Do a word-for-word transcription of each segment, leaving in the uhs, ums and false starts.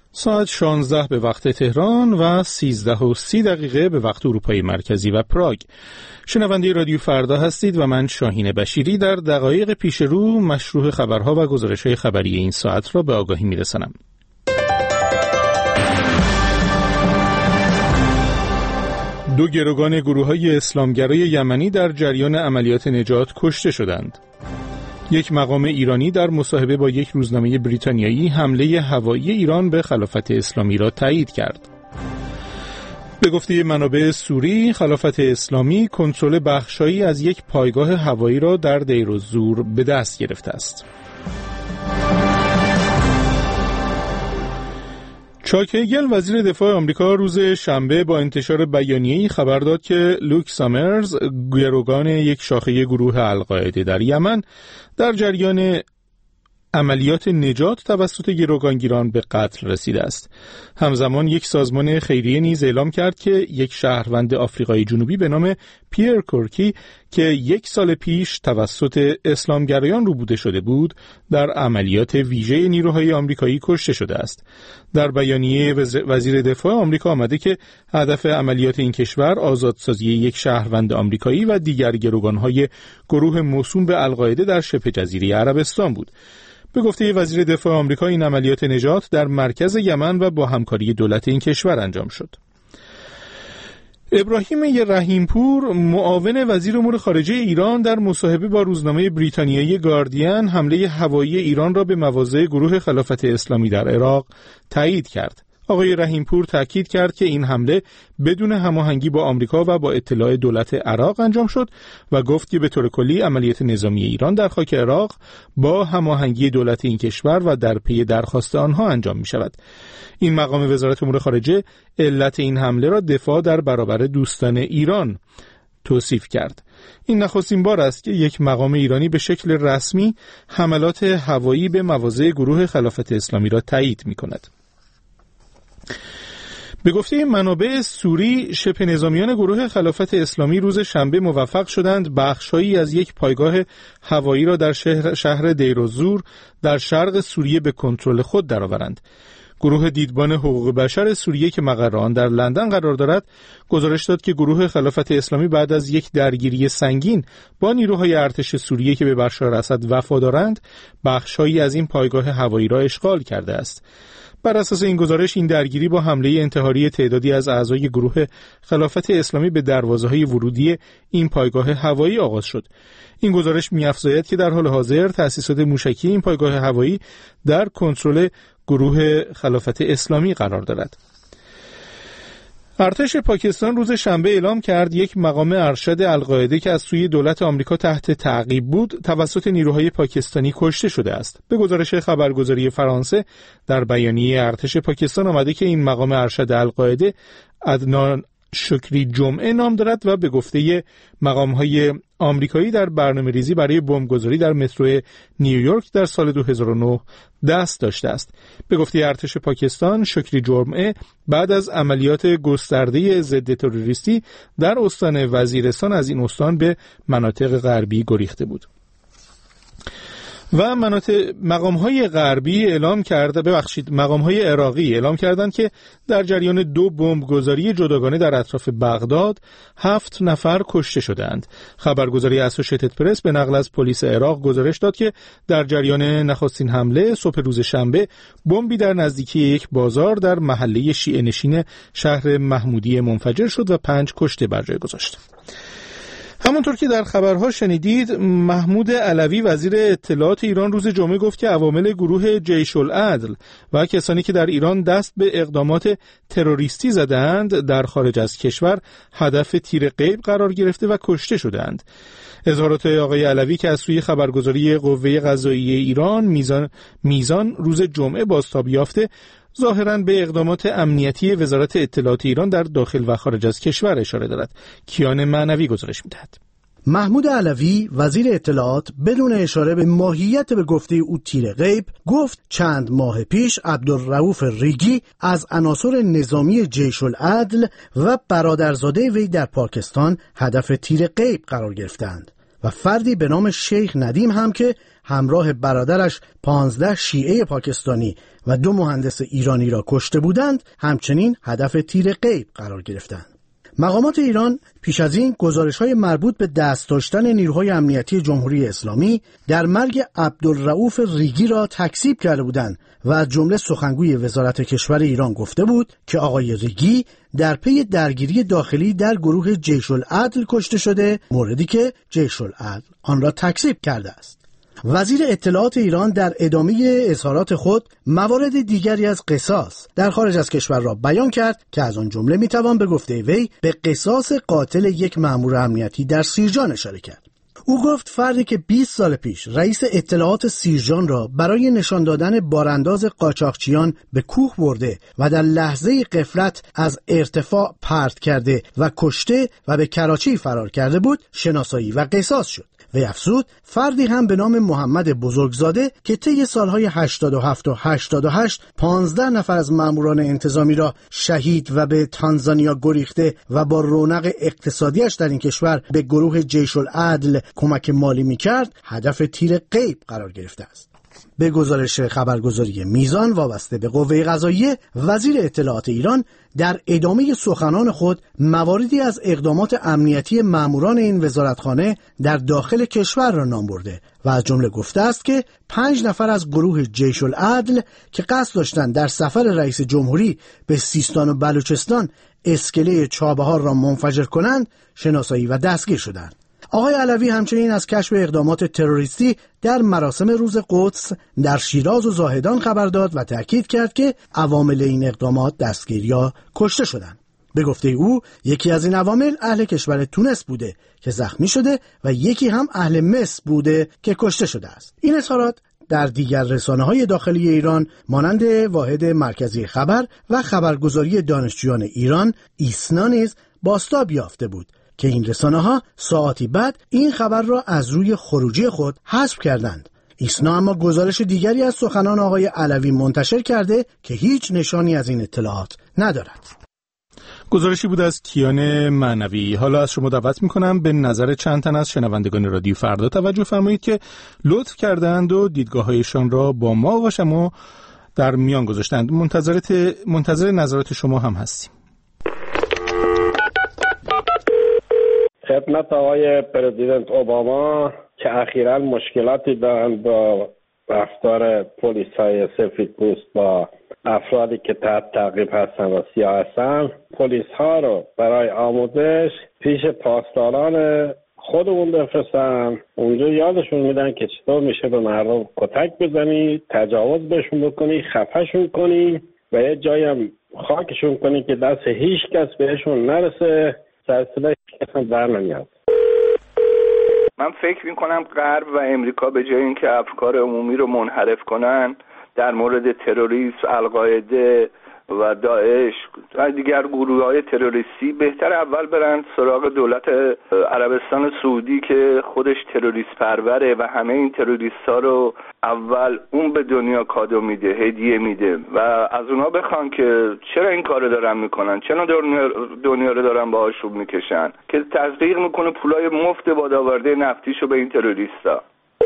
ساعت شانزده به وقت تهران و سیزده و سی دقیقه به وقت اروپای مرکزی و پراگ. شنونده رادیو فردا هستید و من شاهین بشیری در دقایق پیش رو مشروع خبرها و گزارش‌های خبری این ساعت را به آگاهی می‌رسانم. دو گروگان گروه‌های اسلامگرای یمنی در جریان عملیات نجات کشته شدند. یک مقام ایرانی در مصاحبه با یک روزنامه بریتانیایی حمله هوایی ایران به خلافت اسلامی را تایید کرد. به گفته منابع سوری، خلافت اسلامی کنترل بخشایی از یک پایگاه هوایی را در دیرالزور به دست گرفته است. چاک هگل وزیر دفاع آمریکا روز شنبه با انتشار بیانیه‌ای خبر داد که لوک سامرز، گروگان یک شاخه گروه القاعده در یمن، در جریان عملیات نجات توسط گروگانگیران به قتل رسیده است. همزمان یک سازمان خیریه نیز اعلام کرد که یک شهروند آفریقای جنوبی به نام پیر کورکی که یک سال پیش توسط اسلامگرایان ربوده شده بود، در عملیات ویژه نیروهای آمریکایی کشته شده است. در بیانیه وزیر دفاع آمریکا آمده که هدف عملیات این کشور آزادسازی یک شهروند آمریکایی و دیگر گروگان‌های گروه موسوم به القاعده در شبه جزیره عربستان بود. به گفته وزیر دفاع آمریکا این عملیات نجات در مرکز یمن و با همکاری دولت این کشور انجام شد. ابراهیم رحیمپور، معاون وزیر امور خارجه ایران، در مصاحبه با روزنامه بریتانیایی گاردین حمله هوایی ایران را به مواضع گروه خلافت اسلامی در عراق تایید کرد. آقای رحیمپور تاکید کرد که این حمله بدون هماهنگی با آمریکا و با اطلاع دولت عراق انجام شد و گفت که به طور کلی عملیات نظامی ایران در خاک عراق با هماهنگی دولت این کشور و در پی درخواست آنها انجام می شود. این مقام وزارت امور خارجه علت این حمله را دفاع در برابر دوستان ایران توصیف کرد. این نخستین بار است که یک مقام ایرانی به شکل رسمی حملات هوایی به مواضع گروه خلافت اسلامی را تایید می کند. به گفته منابع سوری، شبه نظامیان گروه خلافت اسلامی روز شنبه موفق شدند بخشایی از یک پایگاه هوایی را در شهر, شهر دیرالزور در شرق سوریه به کنترل خود درآورند. گروه دیدبان حقوق بشر سوریه که مقر آن در لندن قرار دارد، گزارش داد که گروه خلافت اسلامی بعد از یک درگیری سنگین با نیروهای ارتش سوریه که به بشار اسد وفادارند، بخشایی از این پایگاه هوایی را اشغال کرده است. بر اساس این گزارش، این درگیری با حمله انتحاری تعدادی از اعضای گروه خلافت اسلامی به دروازه‌های ورودی این پایگاه هوایی آغاز شد. این گزارش می‌افزاید که در حال حاضر تأسیسات موشکی این پایگاه هوایی در کنترل گروه خلافت اسلامی قرار دارد. ارتش پاکستان روز شنبه اعلام کرد یک مقام ارشد القاعده که از سوی دولت آمریکا تحت تعقیب بود توسط نیروهای پاکستانی کشته شده است. به گزارش خبرگزاری فرانسه، در بیانیه ارتش پاکستان آمده که این مقام ارشد القاعده عدنان شکری جمعه نام دارد و به گفته مقام‌های آمریکایی در برنامه‌ریزی برای بمبگذاری در مترو نیویورک در سال دو هزار و نه دست داشته است. به گفته ارتش پاکستان، شکری جمعه بعد از عملیات گسترده ضد تروریستی در استان وزیرستان از این استان به مناطق غربی گریخته بود. و مناطق مقام‌های غربی اعلام کرده ببخشید مقام‌های عراقی اعلام کردند که در جریان دو بمبگذاری جداگانه در اطراف بغداد هفت نفر کشته شدند. خبرگزاری اسوشیتد پرس به نقل از پلیس عراق گزارش داد که در جریان نخستین حمله صبح روز شنبه بمبی در نزدیکی یک بازار در محله شیعه نشین شهر محمودیه منفجر شد و پنج کشته بر جای گذاشت. همونطور که در خبرها شنیدید، محمود علوی وزیر اطلاعات ایران روز جمعه گفت که عوامل گروه جیش العدل و کسانی که در ایران دست به اقدامات تروریستی زدند در خارج از کشور هدف تیر غیب قرار گرفته و کشته شدند. اظهارات آقای علوی که از سوی خبرگزاری قوه قضاییه ایران میزان میزان روز جمعه بازتاب یافته، ظاهراً به اقدامات امنیتی وزارت اطلاعات ایران در داخل و خارج از کشور اشاره دارد. کیان معنوی گزارش می‌دهد. محمود علوی وزیر اطلاعات بدون اشاره به ماهیت به گفته او تیر غیب گفت چند ماه پیش عبدالرؤوف ریگی از عناصر نظامی جیش العدل و برادرزاده وی در پاکستان هدف تیر غیب قرار گرفتند. و فردی به نام شیخ ندیم هم که همراه برادرش پانزده شیعه پاکستانی و دو مهندس ایرانی را کشته بودند همچنین هدف تیر غیب قرار گرفتند. مقامات ایران پیش از این گزارش‌های مربوط به دست داشتن نیروهای امنیتی جمهوری اسلامی در مرگ عبدالرؤوف ریگی را تکذیب کرده بودند و از جمله سخنگوی وزارت کشور ایران گفته بود که آقای ریگی در پی درگیری داخلی در گروه جیش العدل کشته شده، موردی که جیش العدل آن را تکذیب کرده است. وزیر اطلاعات ایران در ادامه اظهارات خود موارد دیگری از قصاص در خارج از کشور را بیان کرد که از آن جمله میتوان به گفته وی به قصاص قاتل یک مأمور امنیتی در سیرجان اشاره کرد. او گفت فردی که بیست سال پیش رئیس اطلاعات سیرجان را برای نشان دادن بارانداز قاچاقچیان به کوه برده و در لحظه غفلت از ارتفاع پرت کرده و کشته و به کراچی فرار کرده بود شناسایی و قصاص شد. وی افزود فردی هم به نام محمد بزرگزاده که طی سالهای هشتاد و هفت و هشتاد و هشت پانزده نفر از ماموران انتظامی را شهید و به تانزانیا گریخته و با رونق اقتصادیش در این کشور به گروه جیش العدل کمک مالی می‌کرد هدف تیر غیب قرار گرفته است. به گزارش خبرگزاری میزان وابسته به قوه قضاییه، وزیر اطلاعات ایران در ادامه سخنان خود مواردی از اقدامات امنیتی ماموران این وزارتخانه در داخل کشور را نام برده و از جمله گفته است که پنج نفر از گروه جیش العدل که قصد داشتند در سفر رئیس جمهوری به سیستان و بلوچستان اسکله چابهار را منفجر کنند شناسایی و دستگیر شدند. آقای علوی همچنین از کشف اقدامات تروریستی در مراسم روز قدس در شیراز و زاهدان خبر داد و تأکید کرد که عوامل این اقدامات دستگیر یا کشته شدند. به گفته او یکی از این عوامل اهل کشور تونس بوده که زخمی شده و یکی هم اهل مصر بوده که کشته شده است. این اظهارات در دیگر رسانه‌های داخلی ایران مانند واحد مرکزی خبر و خبرگزاری دانشجویان ایران ایسنا نیز بازتاب یافته بود که این رسانه‌ها ساعتی بعد این خبر را از روی خروجی خود حذف کردند. ایسنا اما گزارش دیگری از سخنان آقای علوی منتشر کرده که هیچ نشانی از این اطلاعات ندارد. گزارشی بود از کیان معنوی. حالا از شما دعوت میکنم به نظر چند تن از شنوندگان رادیو فردا توجه فرمایید که لطف کردند و دیدگاه‌هایشان را با ما و شما در میان گذاشتند. منتظرت منتظر نظرات شما هم هستیم. خدمت آقای پرزیدنت اوباما که اخیراً مشکلاتی دارند با رفتار پلیس‌های سفیدپوست با افرادی که تحت تعقیب هستن و سیاه هستن، پلیس ها رو برای آموزش پیش پاسداران خودمون بفرستن. اونجا یادشون میدن که چطور میشه به مردم کتک بزنی، تجاوز بهشون بکنی، خفهشون کنی و یه جایی هم خاکشون کنی که دست هیچ کس بهشون نرسه، سرسله هیچ کس هم در نمیاد. من فکر میکنم غرب و امریکا به جای اینکه افکار عمومی رو منحرف کنن در مورد تروریسم، القاعده و داعش و دیگر گروه‌های تروریستی، بهتر اول برن سراغ دولت عربستان سعودی که خودش تروریست پروره و همه این تروریست‌ها رو اول اون به دنیا کادو میده، هدیه میده و از اونا بخوان که چرا این کارو دارن میکنن، چرا دنیا, دنیا رو دارن با آشوب میکشن، که تزریق میکنه پولای مفت بادآورده نفتیشو به این تروریستا.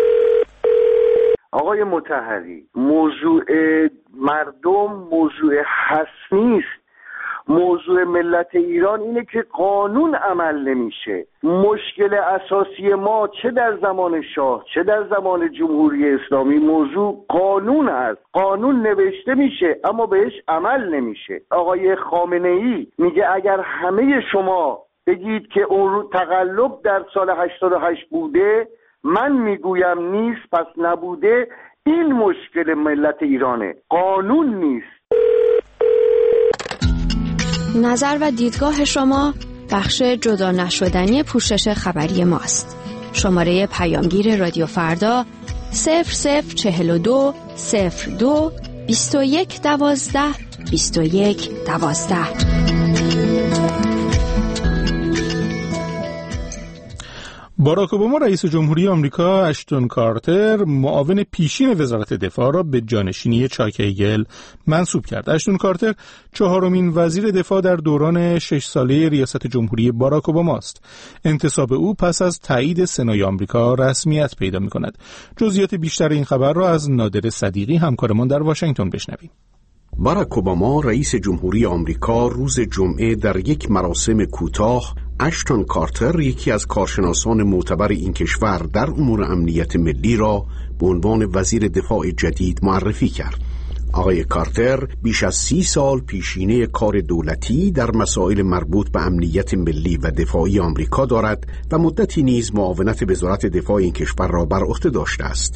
آقای مطهری، موضوع مردم موضوع حسمی است. موضوع ملت ایران اینه که قانون عمل نمیشه. مشکل اساسی ما چه در زمان شاه چه در زمان جمهوری اسلامی موضوع قانون هست. قانون نوشته میشه اما بهش عمل نمیشه. آقای خامنه ای میگه اگر همه شما بگید که اون تقلب در سال هشتاد و هشت بوده، من میگویم نیست، پس نبوده. این مشکل ملت ایرانه، قانون نیست. نظر و دیدگاه شما بخش جدا نشدنی پوشش خبری ماست. شماره پیامگیر رادیو فردا صفر صفر چهل و دو صفر دو بیست و یک دوازده بیست و یک دوازده. باراک اوباما رئیس جمهوری آمریکا اشتون کارتر معاون پیشین وزارت دفاع را به جانشینی چاک هیگل منصوب کرد. اشتون کارتر چهارمین وزیر دفاع در دوران شش ساله ریاست جمهوری باراک اوباما است. انتصاب او پس از تایید سنای آمریکا رسمیت پیدا می‌کند. جزئیات بیشتر این خبر را از نادر صدیقی همکارمان در واشنگتن بشنویم. باراک اوباما رئیس جمهوری آمریکا روز جمعه در یک مراسم کوتاه اشتون کارتر، یکی از کارشناسان معتبر این کشور در امور امنیت ملی، را به عنوان وزیر دفاع جدید معرفی کرد. آقای کارتر بیش از سی سال پیشینه کار دولتی در مسائل مربوط به امنیت ملی و دفاعی آمریکا دارد و مدتی نیز معاونت وزارت دفاع این کشور را بر عهده داشته است.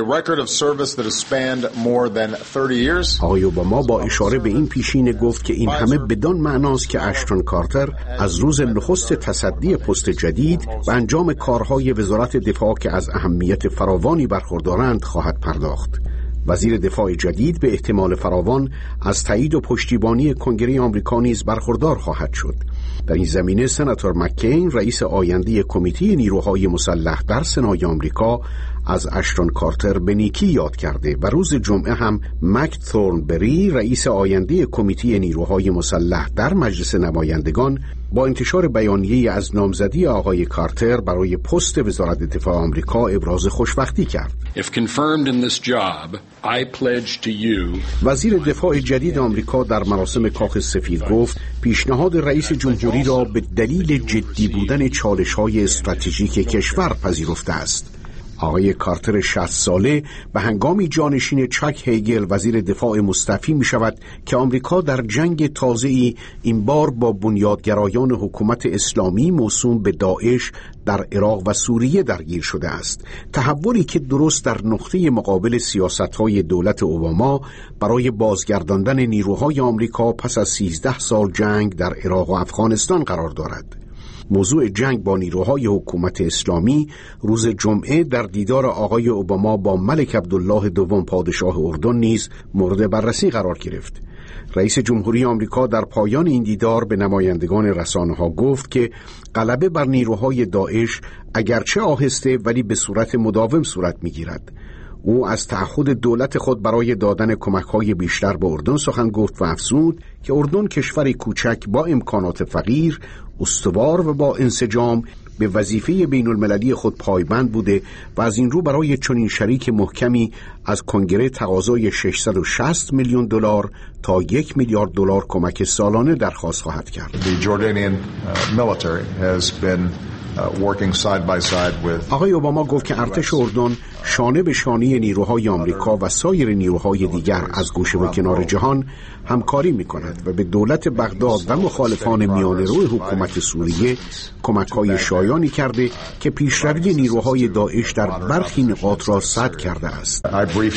آقای اوباما با اشاره به این پیشینه گفت که این همه بدان معناست که اشتون کارتر از روز نخست تصدی پست جدید و انجام کارهای وزارت دفاع که از اهمیت فراوانی برخوردارند خواهد پرداخت. وزیر دفاع جدید به احتمال فراوان از تایید و پشتیبانی کنگره آمریکا نیز برخوردار خواهد شد. در این زمینه سناتور مککین، رئیس آینده کمیته نیروهای مسلح در سنای آمریکا، از اشتون کارتر به نیکی یاد کرده و روز جمعه هم مک ثورنبری، رئیس آینده کمیته نیروهای مسلح در مجلس نمایندگان، با انتشار بیانیه‌ای از نامزدی آقای کارتر برای پست وزارت دفاع آمریکا ابراز خوشبختی کرد. If confirmed in this job, I pledge to you. وزیر دفاع جدید آمریکا در مراسم کاخ سفید گفت پیشنهاد رئیس جمهوری را به دلیل جدی بودن چالش‌های استراتژیک کشور پذیرفته است. آقای کارتر شصت ساله به هنگامی جانشین چاک هیگل وزیر دفاع مستعفی می شود که آمریکا در جنگ تازه‌ای این بار با بنیادگرایان حکومت اسلامی موسوم به داعش در عراق و سوریه درگیر شده است. تحولی که درست در نقطه مقابل سیاست‌های دولت اوباما برای بازگرداندن نیروهای آمریکا پس از سیزده سال جنگ در عراق و افغانستان قرار دارد. موضوع جنگ با نیروهای حکومت اسلامی روز جمعه در دیدار آقای اوباما با ملک عبدالله دوم پادشاه اردن نیز مورد بررسی قرار گرفت. رئیس جمهوری آمریکا در پایان این دیدار به نمایندگان رسانه‌ها گفت که غلبه بر نیروهای داعش اگرچه آهسته ولی به صورت مداوم صورت می‌گیرد. او از تعهد دولت خود برای دادن کمک‌های بیشتر به اردن سخن گفت و افزود که اردن کشوری کوچک با امکانات فقیر، استوار و با انسجام به وظیفه بین المللی خود پایبند بوده و از این رو برای چنین شریک محکمی از کنگره تقاضای ششصد و شصت میلیون دلار تا یک میلیارد دلار کمک سالانه درخواست خواهد کرد. The Jordanian military has been working side by side with. آقای اوباما گفت که ارتش اردن شانه به شانه نیروهای آمریکا و سایر نیروهای دیگر از گوشه و کنار جهان همکاری می‌کند و به دولت بغداد و مخالفان میانه‌رو حکومت سوریه کمک‌های شایانی کرده که پیشروی نیروهای داعش در برخی نقاط را سد کرده است.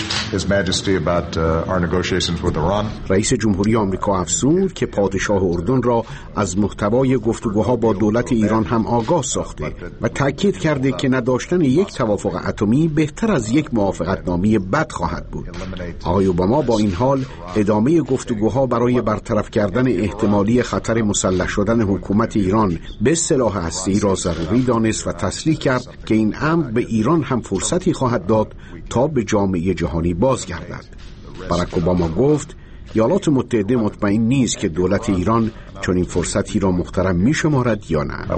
رئیس جمهوری آمریکا افزود که پادشاه اردن را از محتوای گفتگوها با دولت ایران هم آگاه ساخته و تاکید کرده که نداشتن یک توافق اتمی بهتر از یک موافقتنامه بد خواهد بود. آقای اوباما با این حال ادامه گفتگوها برای برطرف کردن احتمالی خطر مسلح شدن حکومت ایران به سلاح هسته‌ای را ضروری دانست و تصریح کرد که این امر به ایران هم فرصتی خواهد داد تا به جامعه جهانی بازگردد. باراک اوباما گفت ایالات متحده مطمئن نیست که دولت ایران چون این فرصتی را محترم می شمارد یا نه.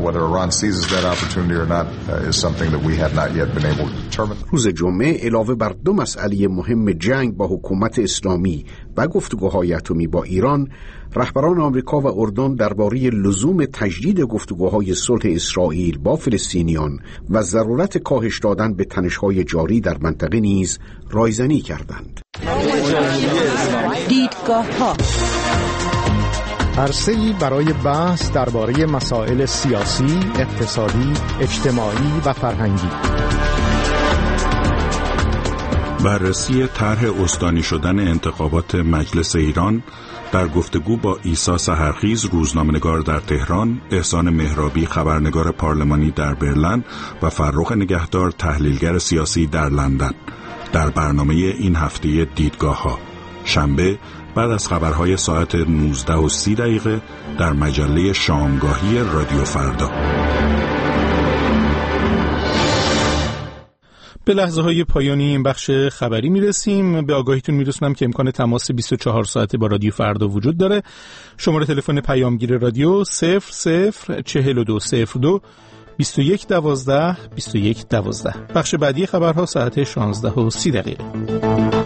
روز جمعه علاوه بر دو مسئله مهم جنگ با حکومت اسلامی و گفتگوهای اتمی با ایران، رهبران آمریکا و اردن درباره لزوم تجدید گفتگوهای صلح اسرائیل با فلسطینیان و ضرورت کاهش دادن به تنش‌های جاری در منطقه نیز رایزنی کردند. دیدگاه‌ها عرصه‌ای برای بحث درباره مسائل سیاسی، اقتصادی، اجتماعی و فرهنگی. بررسی طرح استانی شدن انتخابات مجلس ایران در گفتگو با عیسی سحرخیز، روزنامه‌نگار در تهران، احسان مهرابی، خبرنگار پارلمانی در برلین و فرخ نگهدار، تحلیلگر سیاسی در لندن، در برنامه این هفته دیدگاه‌ها، شنبه بعد از خبرهای ساعت نوزده و سی دقیقه در مجله شامگاهی رادیو فردا. به لحظه های پایانی این بخش خبری میرسیم. به آگاهیتون میرسونم که امکان تماس بیست و چهار ساعته با رادیو فردا وجود داره. شماره تلفن پیامگیر رادیو صفر صفر چهل و دو صفر دو بیست و یک دوازده بیست و یک دوازده. بخش بعدی خبرها ساعت شانزده و سی دقیقه.